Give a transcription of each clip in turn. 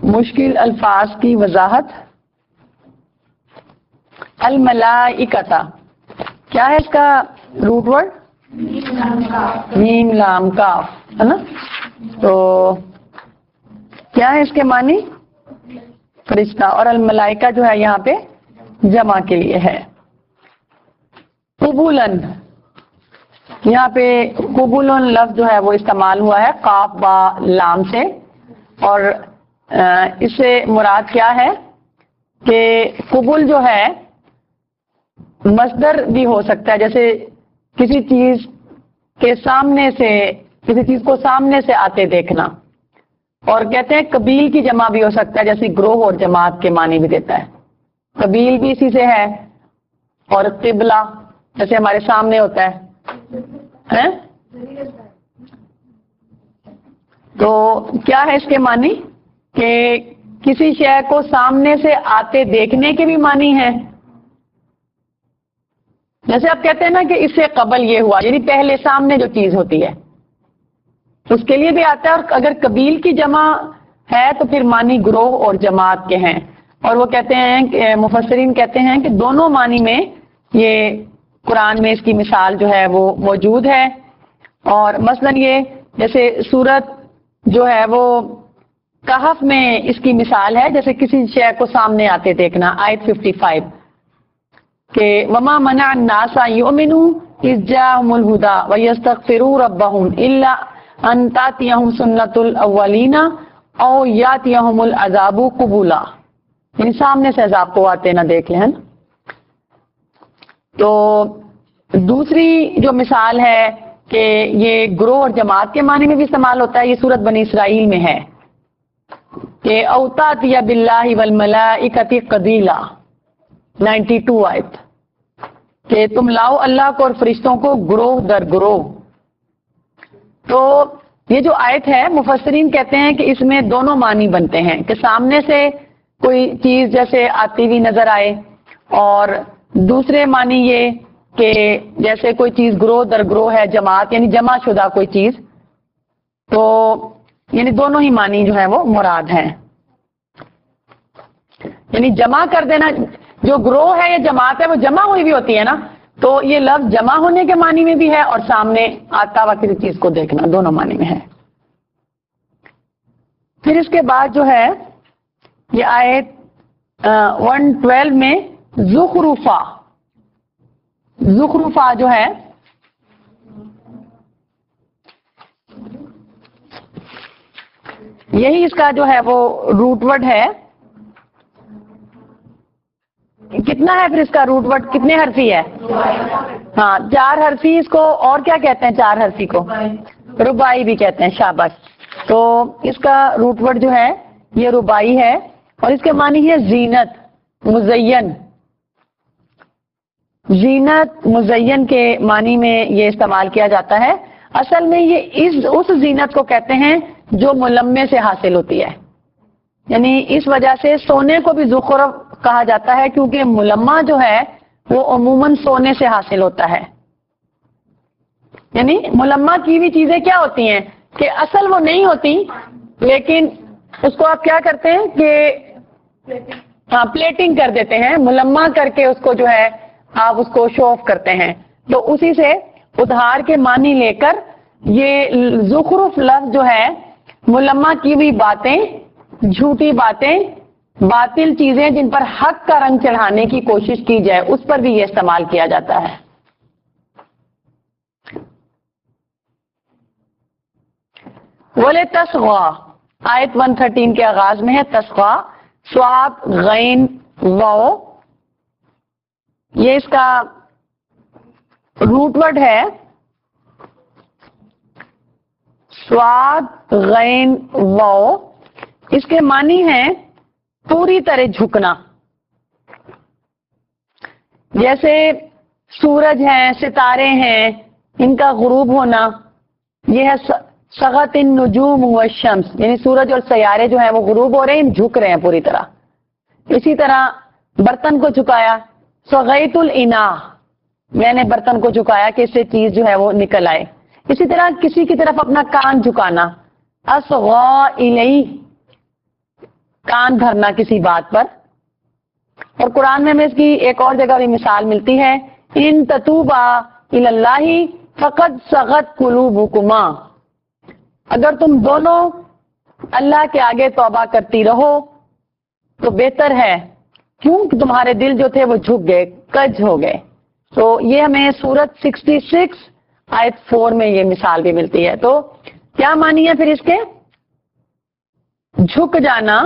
मुश्किल अल्फाज की वजाहत। अल-मलाइकता क्या है इसका रूट वर्ड? मीम लाम काफ, है ना? तो क्या है इसके मानी? फरिश्ता। और अल-मलाइका जो है यहाँ पे जमा के लिए है। कुबुलन, यहाँ पे कुबुलन लफ्ज जो है वो इस्तेमाल हुआ है काफ बा लाम से, और इससे मुराद क्या है कि कुबुल जो है मस्दर भी हो सकता है, जैसे किसी चीज के सामने से, किसी चीज को सामने से आते देखना। और कहते हैं कबील की जमा भी हो सकता है, जैसे ग्रोह और जमात के मानी भी देता है। कबील भी इसी से है, और किबला जैसे हमारे सामने होता है? तो क्या है इसके मानी कि किसी शय को सामने से आते देखने के भी मानी है। जैसे आप कहते हैं ना कि इससे कबल ये हुआ, यानी पहले सामने जो चीज होती है उसके लिए भी आता है। और अगर कबील की जमा है तो फिर मानी ग्रोह और जमात के हैं। और वो कहते हैं, मुफस्सिरीन कहते हैं कि दोनों मानी में ये कुरान में इसकी मिसाल जो है वो मौजूद है। और मसलन ये जैसे सूरत जो है वो कहफ में इसकी मिसाल है, जैसे किसी शय को सामने आते देखना, आयत 55 के वमा मना नासा युमिनु इज़ जाअहुमुल हुदा व यस्तगफिरू रब्बहुम इल्ला अन तातियहुम सुन्नतुल अव्वलीना औ यातियहुमुल अज़ाबु कुबुला, यानी सामने से अज़ाब को आते ना देख लें। तो दूसरी जो मिसाल है कि ये ग्रोह और जमात के माने में भी इस्तेमाल होता है, ये सूरत बनी इसराइल में है कि औतातिया बिल्लाहि वल मलाइकति कदीला 92 आयत, कि तुम लाओ अल्लाह को और फरिश्तों को ग्रोह दर ग्रोह। तो ये जो आयत है मुफस्सिरीन कहते हैं कि इसमें दोनों मानी बनते हैं कि सामने से कोई चीज जैसे आती हुई नजर आए, और दूसरे मानी ये कि जैसे कोई चीज ग्रोह दर ग्रोह है, जमात यानी जमा शुदा कोई चीज। तो यानी दोनों ही मानी जो है वो मुराद हैं। यानी जमा कर देना, जो ग्रोह है या जमात है वो जमा हुई भी होती है ना, तो ये लफ्ज जमा होने के मानी में भी है और सामने आता हुआ किसी चीज को देखना, दोनों मानी में है। फिर इसके बाद जो है ये आयत 112 में ज़ुखरुफा, ज़ुखरुफा जो है यही इसका जो है वो रूट वर्ड है। कितना है फिर इसका रूट वर्ड, कितने हर्फी है? हाँ, 4 हर्फी। इसको और क्या कहते हैं 4 हर्फी को? रुबाई भी कहते हैं, शाबाश। तो इसका रूट वर्ड जो है ये रुबाई है, और इसके मानी है जीनत, मुज़य्यन। जीनत मुज़य्यन के मानी में ये इस्तेमाल किया जाता है। असल में ये उस जीनत को कहते हैं जो मुलम्मे से हासिल होती है, यानी इस वजह से सोने को भी ज़ुखरुफ कहा जाता है, क्योंकि मुलम्मा जो है वो अमूमन सोने से हासिल होता है। यानी मुलम्मा की भी चीजें क्या होती हैं कि असल वो नहीं होती, लेकिन उसको आप क्या करते हैं कि प्लेटिंग कर देते हैं, मुलम्मा करके उसको जो है आप उसको शो ऑफ करते हैं। तो उसी से उधार के मानी लेकर ये ज़ुखरुफ लफ्ज जो है मुलम्मा की हुई बातें, झूठी बातें, बातिल चीजें जिन पर हक का रंग चढ़ाने की कोशिश की जाए, उस पर भी ये इस्तेमाल किया जाता है। वले तस्ग़ा आयत 113 के आगाज में है तस्ग़ा, स्वाद गैन वाओ, ये इसका रूट वर्ड है। स्वाद गैन वाओ, इसके मानी है पूरी तरह झुकना। जैसे सूरज है, सितारे हैं, इनका गुरूब होना, यह है सगत इन नुजूम व शम्स, यानी सूरज और सयारे जो है वो गुरूब हो रहे हैं, झुक रहे हैं पूरी तरह। इसी तरह बर्तन को झुकाया, सगैतुल इना, मैंने बर्तन को झुकाया कि इससे चीज जो है वो निकल आए। इसी तरह किसी की तरफ अपना कान झुकाना, असग़ा इलैहि, کان دھرنا کسی بات پر. اور قرآن میں ہمیں اس کی ایک اور جگہ بھی مثال ملتی ہے, ان تتوبا الی اللہ فقد صغت قلوبکما, اگر تم دونوں اللہ کے آگے توبہ کرتی رہو تو بہتر ہے, کیوں کہ تمہارے دل جو تھے وہ جھک گئے, کج ہو گئے. تو یہ ہمیں سورت 66 آیت 4 میں یہ مثال بھی ملتی ہے. تو کیا معنی ہے پھر اس کے؟ جھک جانا,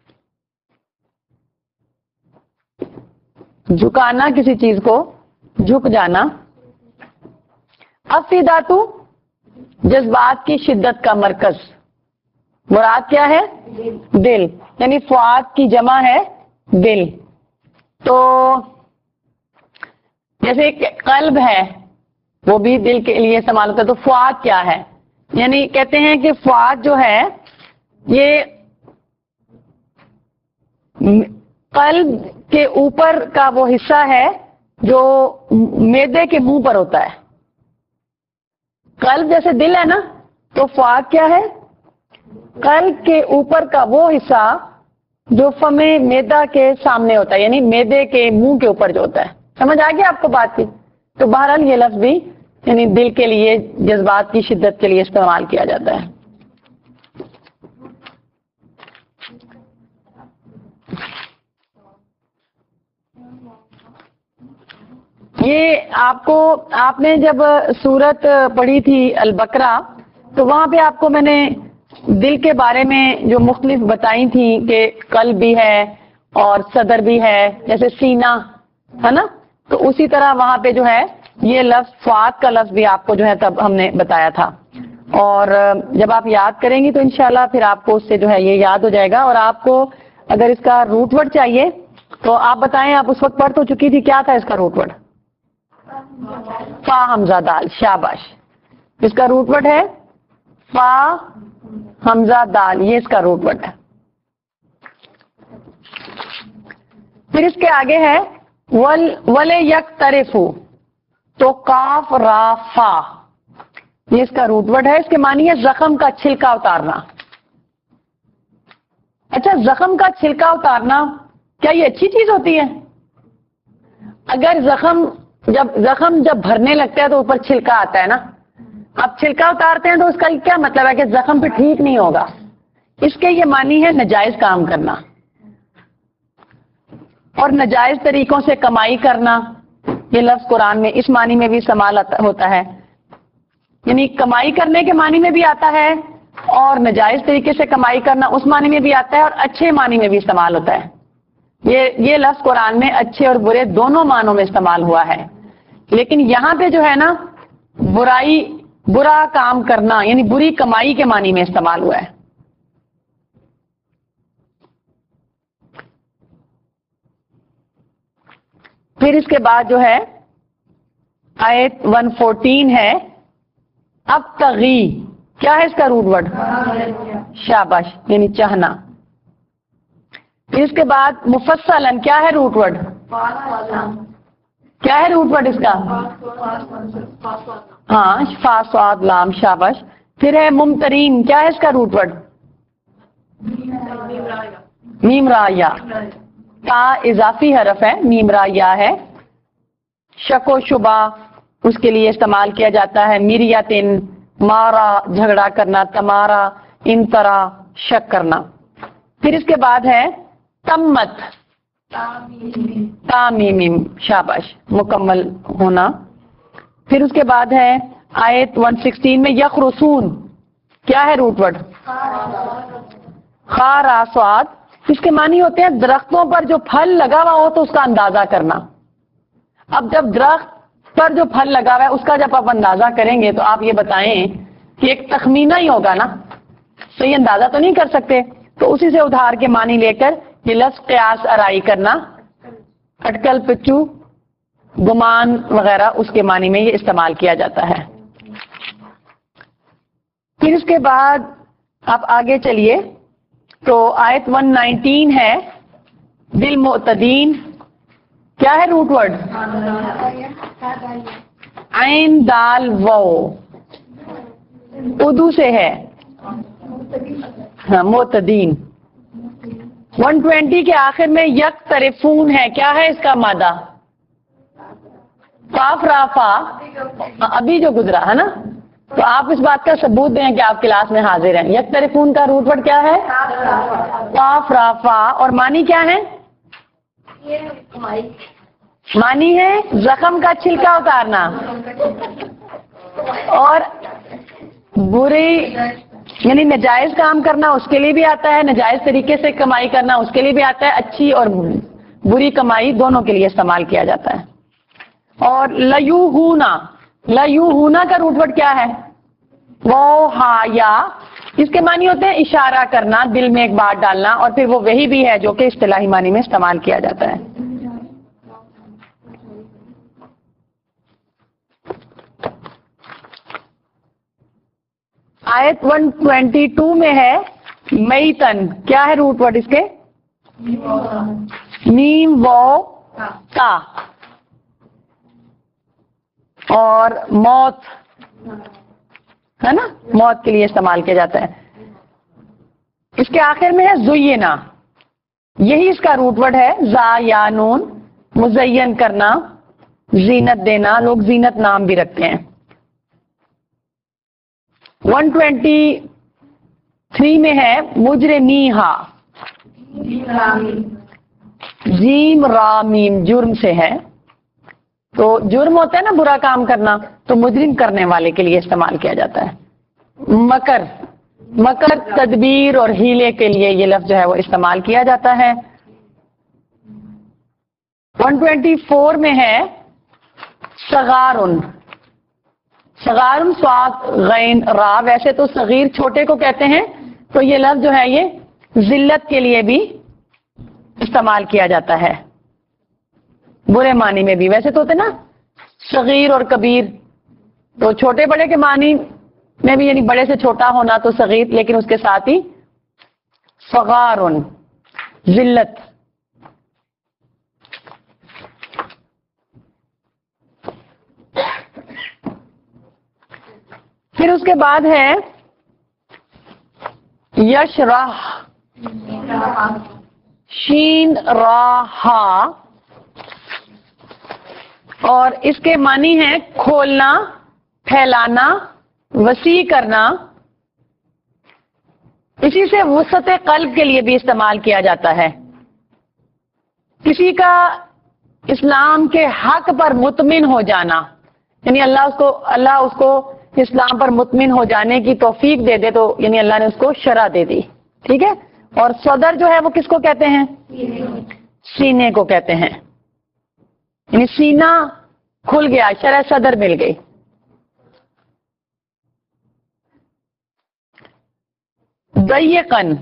جھکانا کسی چیز کو, جھک جانا. افئداتو جذبات کی شدت کا مرکز, مراد کیا ہے؟ دل, یعنی فؤاد کی جمع ہے دل. تو جیسے قلب ہے وہ بھی دل کے لیے استعمال ہوتا ہے, تو فؤاد کیا ہے؟ یعنی کہتے ہیں کہ فؤاد جو ہے یہ قلب کے اوپر کا وہ حصہ ہے جو معدے کے منہ پر ہوتا ہے. قلب جیسے دل ہے نا, تو فؤاد کیا ہے؟ قلب کے اوپر کا وہ حصہ جو فم معدہ کے سامنے ہوتا ہے, یعنی معدے کے منہ کے اوپر جو ہوتا ہے. سمجھ آ گیا آپ کو بات کی؟ تو بہرحال یہ لفظ بھی یعنی دل کے لیے جذبات کی شدت کے لیے استعمال کیا جاتا ہے. یہ آپ نے جب سورت پڑھی تھی البقرہ, تو وہاں پہ آپ کو میں نے دل کے بارے میں جو مختلف بتائی تھی کہ قلب بھی ہے اور صدر بھی ہے, جیسے سینہ ہے نا, تو اسی طرح وہاں پہ جو ہے یہ لفظ فؤاد کا لفظ بھی آپ کو جو ہے تب ہم نے بتایا تھا. اور جب آپ یاد کریں گی تو انشاءاللہ پھر آپ کو اس سے جو ہے یہ یاد ہو جائے گا. اور آپ کو اگر اس کا روٹ ورڈ چاہیے تو آپ بتائیں, آپ اس وقت پڑھ تو چکی تھی, کیا تھا اس کا روٹ ورڈ؟ فا حمزہ دال, شاباش. اس کا روٹ ورڈ ہے فا حمزہ دال, یہ اس کا روٹ ورڈ ہے. پھر اس کے آگے ہے ول یک طرفو, تو کاف را فا, یہ اس کا روٹ ورڈ ہے. اس کے معنی ہے زخم کا چھلکا اتارنا. اچھا, زخم کا چھلکا اتارنا کیا یہ اچھی چیز ہوتی ہے؟ اگر زخم جب بھرنے لگتا ہے تو اوپر چھلکا آتا ہے نا, اب چھلکا اتارتے ہیں تو اس کا کیا مطلب ہے کہ زخم پہ ٹھیک نہیں ہوگا. اس کے یہ معنی ہے ناجائز کام کرنا اور ناجائز طریقوں سے کمائی کرنا. یہ لفظ قرآن میں اس معنی میں بھی استعمال ہوتا ہے, یعنی کمائی کرنے کے معنی میں بھی آتا ہے اور ناجائز طریقے سے کمائی کرنا اس معنی میں بھی آتا ہے, اور اچھے معنی میں بھی استعمال ہوتا ہے. یہ لفظ قرآن میں اچھے اور برے دونوں معنوں میں استعمال ہوا ہے. لیکن یہاں پہ جو ہے نا برا کام کرنا یعنی بری کمائی کے معنی میں استعمال ہوا ہے. پھر اس کے بعد جو ہے آیت 114 ہے اب تغی, کیا ہے اس کا روٹ ورڈ؟ شاباش, یعنی چاہنا. پھر اس کے بعد مفصلاً, کیا ہے روٹ ورڈ؟ کیا ہے روٹ ورڈ اس کا؟ ہاں, فا صاد لام, شاباش. پھر ہے ممترین, کیا ہے اس کا روٹ ورڈ؟ میم را یا, تا اضافی حرف ہے, میم را یا ہے. شک و شبہ اس کے لیے استعمال کیا جاتا ہے. میریاتن, مارا جھگڑا کرنا, تمارا انترا شک کرنا. پھر اس کے بعد ہے تمت, تامیم, شاباش, مکمل ہونا. پھر اس کے بعد ہے آیت 116 میں یخرسون, کیا ہے روٹ ورڈ؟ خارا سواد. اس کے معنی ہوتے ہیں درختوں پر جو پھل لگا ہوا ہو تو اس کا اندازہ کرنا. اب جب درخت پر جو پھل لگا ہوا ہے اس کا جب آپ اندازہ کریں گے تو آپ یہ بتائیں کہ ایک تخمینہ ہی ہوگا نا, تو یہ اندازہ تو نہیں کر سکتے. تو اسی سے ادھار کے معنی لے کر یہ لفظ قیاس آرائی کرنا, اٹکل پچو, گمان وغیرہ اس کے معنی میں یہ استعمال کیا جاتا ہے. پھر اس کے بعد آپ آگے چلیے تو آیت 119 ہے بالمعتدین, کیا ہے روٹ ورڈ؟ عین دال وو, اردو سے ہے ہاں معتدین. 120 کے آخر میں یک طرفون ہے، کیا ہے اس کا مادہ؟ قاف را فا، ابھی جو گزرا ہے نا، تو آپ اس بات کا ثبوت دیں کہ آپ کلاس میں حاضر ہیں۔ یک طرفون کا روٹ ورڈ کیا ہے؟ قاف را فا، اور معنی کیا ہے؟ معنی ہے زخم کا چھلکا اتارنا، اور بری یعنی ناجائز کام کرنا اس کے لیے بھی آتا ہے، ناجائز طریقے سے کمائی کرنا اس کے لیے بھی آتا ہے، اچھی اور بری کمائی دونوں کے لیے استعمال کیا جاتا ہے۔ اور لیوہونا، لیوہونا کا روٹ ورڈ کیا ہے؟ وہ ہا یا، اس کے معنی ہوتے ہیں اشارہ کرنا، دل میں ایک بات ڈالنا، اور پھر وہ وہی بھی ہے جو کہ اصطلاحی معنی میں استعمال کیا جاتا ہے۔ آیت 122 میں ہے میتن، کیا ہے روٹ ورڈ اس کے؟ میم و تا، اور موت ہے نا، موت کے لیے استعمال کیا جاتا ہے۔ اس کے آخر میں ہے زینا، یہی اس کا روٹ ورڈ ہے، زا یا نون، مزین کرنا، زینت دینا، لوگ زینت نام بھی رکھتے ہیں۔ 123 میں ہے مجرمیہا، جیم را میم، جرم سے ہے، تو جرم ہوتا ہے نا برا کام کرنا، تو مجرم کرنے والے کے لیے استعمال کیا جاتا ہے۔ مکر، مکر تدبیر اور ہیلے کے لیے یہ لفظ جو ہے وہ استعمال کیا جاتا ہے۔ 124 میں ہے صغارن، صغارن صاد غین را، ویسے تو صغیر چھوٹے کو کہتے ہیں، تو یہ لفظ جو ہے یہ ذلت کے لیے بھی استعمال کیا جاتا ہے، برے معنی میں بھی۔ ویسے تو ہوتے نا صغیر اور کبیر، تو چھوٹے بڑے کے معنی میں بھی، یعنی بڑے سے چھوٹا ہونا تو صغیر، لیکن اس کے ساتھ ہی صغارن ذلت۔ پھر اس کے بعد ہے یشرح، شین راہا، اور اس کے معنی ہے کھولنا، پھیلانا، وسیع کرنا۔ اسی سے وسعت قلب کے لیے بھی استعمال کیا جاتا ہے، کسی کا اسلام کے حق پر مطمئن ہو جانا، یعنی اللہ اس کو اسلام پر مطمئن ہو جانے کی توفیق دے دے، تو یعنی اللہ نے اس کو شرح دے دی، ٹھیک ہے۔ اور صدر جو ہے وہ کس کو کہتے ہیں؟ سینے کو کہتے ہیں، یعنی سینہ کھل گیا، شرح صدر مل گئی۔ ضیقن،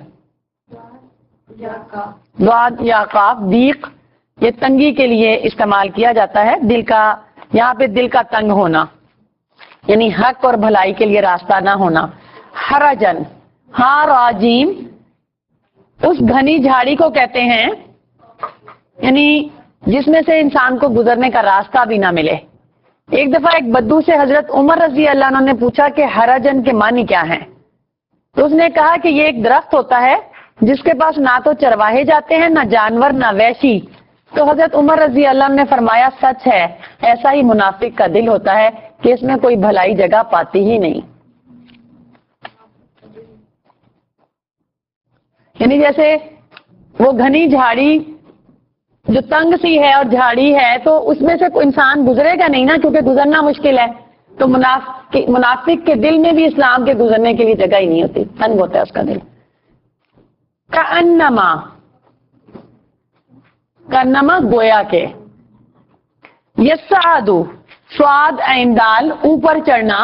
ضاد یا قاف، ضیق، یہ تنگی کے لیے استعمال کیا جاتا ہے، دل کا، یہاں پہ دل کا تنگ ہونا، یعنی حق اور بھلائی کے لیے راستہ نہ ہونا۔ حرجن، ہاں راجیم، اس گھنی جھاڑی کو کہتے ہیں، یعنی جس میں سے انسان کو گزرنے کا راستہ بھی نہ ملے۔ ایک دفعہ ایک بدو سے حضرت عمر رضی اللہ عنہ نے پوچھا کہ حرجن کے معنی کیا ہیں، تو اس نے کہا کہ یہ ایک درخت ہوتا ہے جس کے پاس نہ تو چرواہے جاتے ہیں، نہ جانور، نہ وحشی۔ تو حضرت عمر رضی اللہ عنہ نے فرمایا سچ ہے، ایسا ہی منافق کا دل ہوتا ہے کہ اس میں کوئی بھلائی جگہ پاتی ہی نہیں۔ یعنی جیسے وہ گھنی جھاڑی جو تنگ سی ہے اور جھاڑی ہے، تو اس میں سے کوئی انسان گزرے گا نہیں نا، کیونکہ گزرنا مشکل ہے، تو منافق کے دل میں بھی اسلام کے گزرنے کے لیے جگہ ہی نہیں ہوتی، تنگ ہوتا ہے اس کا دل۔ کأنما، کأنما گویا کے۔ یسعد، سواد عین دال، اوپر چڑھنا،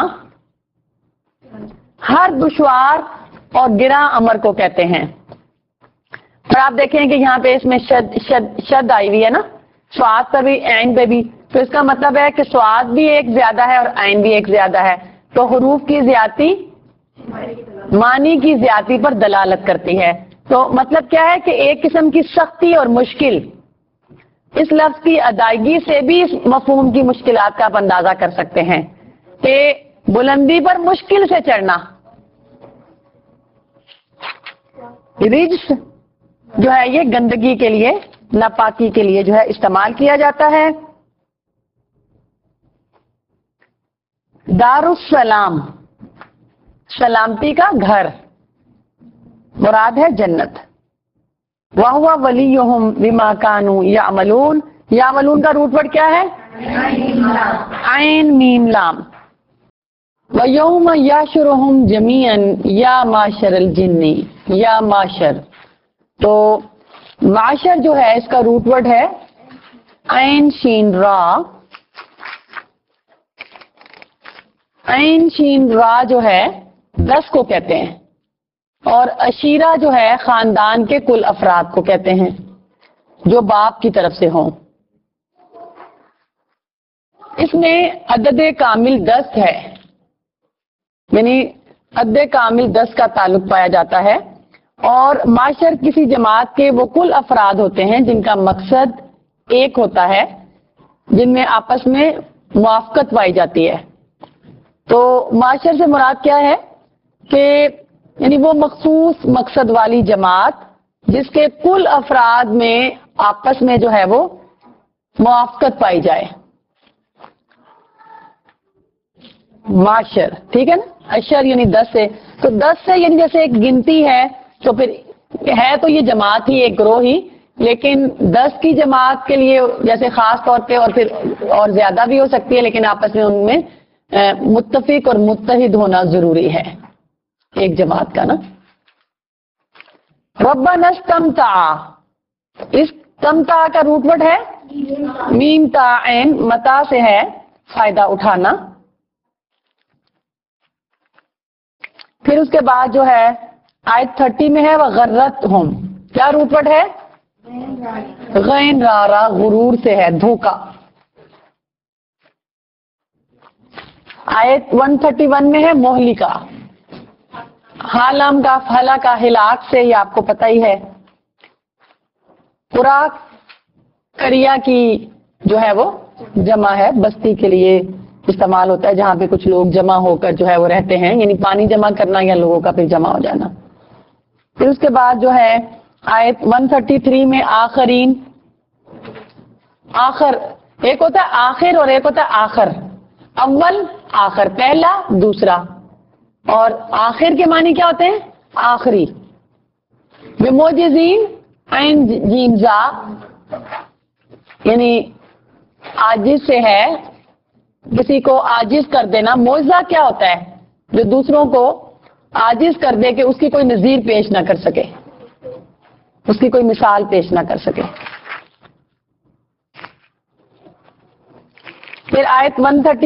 ہر دشوار اور گراں امر کو کہتے ہیں۔ اور آپ دیکھیں کہ یہاں پہ اس میں شد آئی ہوئی ہے نا، سواد پر بھی عین پہ بھی، تو اس کا مطلب ہے کہ سواد بھی ایک زیادہ ہے اور عین بھی ایک زیادہ ہے، تو حروف کی زیادتی معنی کی زیادتی پر دلالت کرتی ہے۔ تو مطلب کیا ہے کہ ایک قسم کی سختی اور مشکل، اس لفظ کی ادائیگی سے بھی اس مفہوم کی مشکلات کا آپ اندازہ کر سکتے ہیں کہ بلندی پر مشکل سے چڑھنا، رجس جو ہے یہ گندگی کے لیے، ناپاکی کے لیے جو ہے استعمال کیا جاتا ہے. دار السلام، سلامتی کا گھر، مراد ہے جنت. وَهُوَ وَلِيُّهُمْ بِمَا كَانُوا يَعْمَلُونَ، یعملون کا روٹ ورڈ کیا ہے؟ عین میم لام. وَيَوْمَ يَحْشُرُهُمْ جَمِيعًا يَا مَعْشَرَ الْجِنِّ، یا معشر. تو معشر جو ہے اس کا روٹ ورڈ ہے عین شین را. عین شین را جو ہے 10 کو کہتے ہیں، اور عشیرہ جو ہے خاندان کے کل افراد کو کہتے ہیں جو باپ کی طرف سے ہوں. اس میں عدد کامل 10 ہے، یعنی عدد کامل 10 کا تعلق پایا جاتا ہے. اور معاشر کسی جماعت کے وہ کل افراد ہوتے ہیں جن کا مقصد ایک ہوتا ہے، جن میں آپس میں موافقت پائی جاتی ہے. تو معاشر سے مراد کیا ہے کہ یعنی وہ مخصوص مقصد والی جماعت جس کے کل افراد میں آپس میں جو ہے وہ موافقت پائی جائے. معاشر، ٹھیک ہے نا. اشر یعنی 10 سے، تو 10 سے یعنی جیسے ایک گنتی ہے، تو پھر ہے تو یہ جماعت ہی، ایک گروہ ہی، لیکن 10 کی جماعت کے لیے جیسے خاص طور پہ اور پھر اور زیادہ بھی ہو سکتی ہے، لیکن آپس میں ان میں متفق اور متحد ہونا ضروری ہے ایک جماعت کا نا. ربنا استمتع، اس تمتع کا روٹ ورڈ ہے میم تا عین، متا سے ہے فائدہ اٹھانا. پھر اس کے بعد جو ہے آیت 30 میں ہے وغرتہم، کیا روٹ ورڈ ہے؟ غین رارا، غرور سے ہے، دھوکا. آیت 131 میں ہے مہلکہ، حالم کا پھلا کا ہلاک سے، یہ آپ کو پتہ ہی ہے. قرا کریا کی جو ہے وہ جمع ہے، بستی کے لیے استعمال ہوتا ہے جہاں پہ کچھ لوگ جمع ہو کر جو ہے وہ رہتے ہیں، یعنی پانی جمع کرنا یا لوگوں کا پھر جمع ہو جانا. پھر اس کے بعد جو ہے آیت 133 میں آخرین، آخر ایک ہوتا ہے آخر اور ایک ہوتا ہے آخر. اول آخر، پہلا دوسرا، اور آخر کے معنی کیا ہوتے ہیں؟ آخری. بموجزین عین جیم زا، یعنی عاجز سے ہے، کسی کو عاجز کر دینا. معجزہ کیا ہوتا ہے؟ جو دوسروں کو عاجز کر دے کہ اس کی کوئی نظیر پیش نہ کر سکے، اس کی کوئی مثال پیش نہ کر سکے. پھر آیت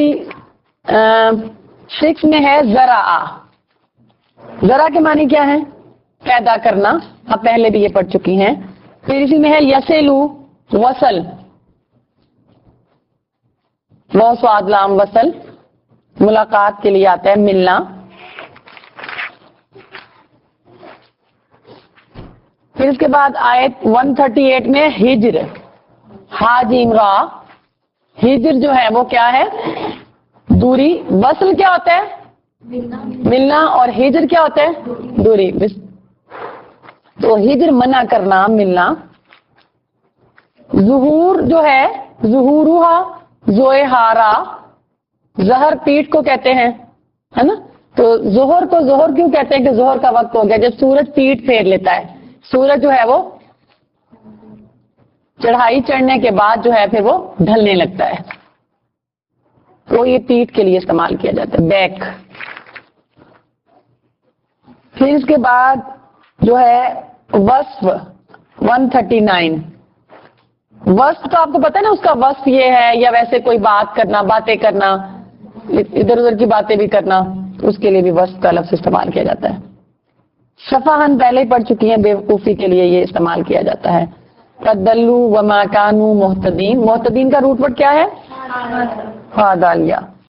136 میں ہے ذرا. ذرا کے معنی کیا ہے؟ پیدا کرنا، اب پہلے بھی یہ پڑھ چکی ہیں. پھر اسی میں ہے یسلو، وصل، وہ سواد لام وصل، ملاقات کے لیے آتا ہے، ملنا. پھر اس کے بعد آیت 138 میں ہجر، حاجیم را. ہجر جو ہے وہ کیا ہے؟ دوری. وصل کیا ہوتا ہے؟ ملنا. اور ہجر کیا ہوتا ہے؟ دوری. تو ہجر منع کرنا، ملنا. ظہور جو ہے، ظہورہا، زوہارا، زہر پیٹ کو کہتے ہیں، ہے نا. تو ظہر کو ظہر کیوں کہتے ہیں کہ ظہر کا وقت ہو گیا؟ جب سورج پیٹ پھیر لیتا ہے، سورج جو ہے وہ چڑھائی چڑھنے کے بعد جو ہے پھر وہ ڈھلنے لگتا ہے، وہ یہ پیٹ کے لیے استعمال کیا جاتا ہے، بیک. پھر اس کے بعد جو ہے وصف 139. وصف تو آپ کو پتا ہے نا، اس کا وصف یہ ہے، یا ویسے کوئی بات کرنا، باتیں کرنا، ادھر ادھر کی باتیں بھی کرنا، اس کے لیے بھی وصف کا لفظ استعمال کیا جاتا ہے. شفاہن پہلے ہی پڑھ چکی ہیں، بیوقوفی کے لیے یہ استعمال کیا جاتا ہے. فدلوا وما كانوا مهتدين، مهتدين کا روٹ ورڈ کیا ہے؟ ہادالیہ.